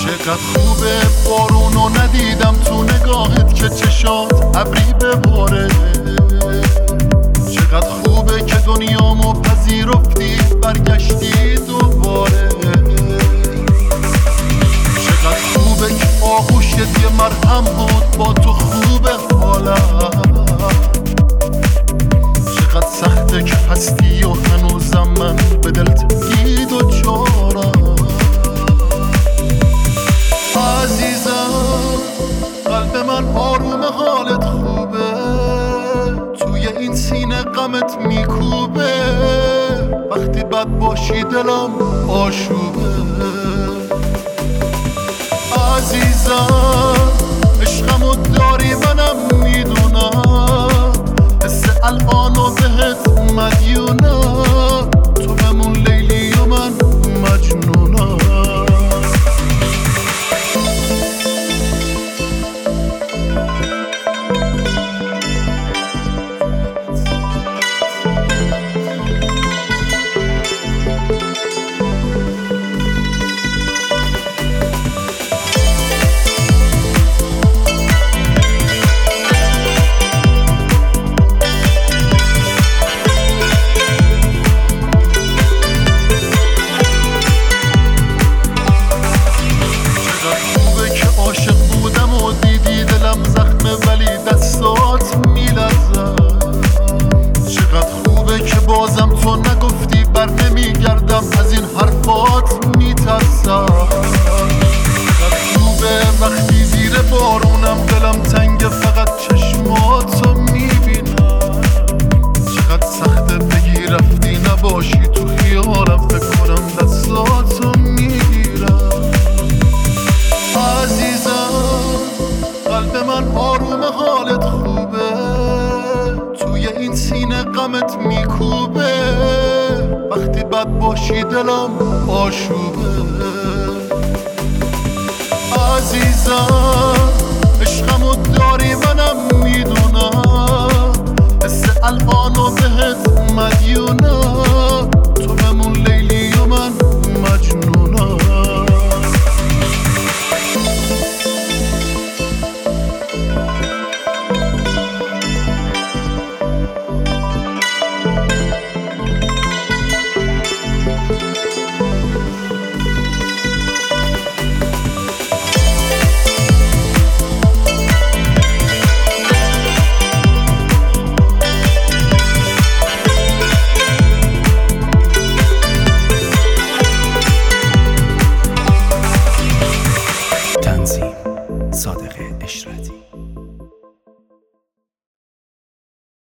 چقدر خوبه بارونو ندیدم تو نگاهت که چشات ابری بباره. چقدر خوبه که دنیامو پذیرفتی برگشتی دوباره. چقدر خوبه که آغوشت یه مرهم بود با تو خوبه حالم. چقدر سخته که هستی و هنوزم من به دلتنگی دوچارم. عزیزم قلب من آروم حالت خوبه، توی این سینه غمت میکوبه. وقتی بد باشی دلم آشوبه. عزیزم عشقمو داری منم میدونم، حس الانو بهت مدیونم. تو بمون لیلی و من مجنونم. دستات میلرزم. چقدر خوبه که بازم تو نگفتی بر نمیگردم، از این حرفات میترسم. چقدر خوبه وقتی زیر بارونم دلم تنگ فقط چشماتو میبینم. چقدر سخته بگی رفتی نباشی تو خیالم، فکر کنم دستاتو میگیرم. عزیزم قلب من آروم حالت خوبه، توی این سینه غمت میکوبه. وقتی بد باشی دلم آشوبه. عزیزم عشقمو داری منم میدونم، حس الانو بهت مدیونم.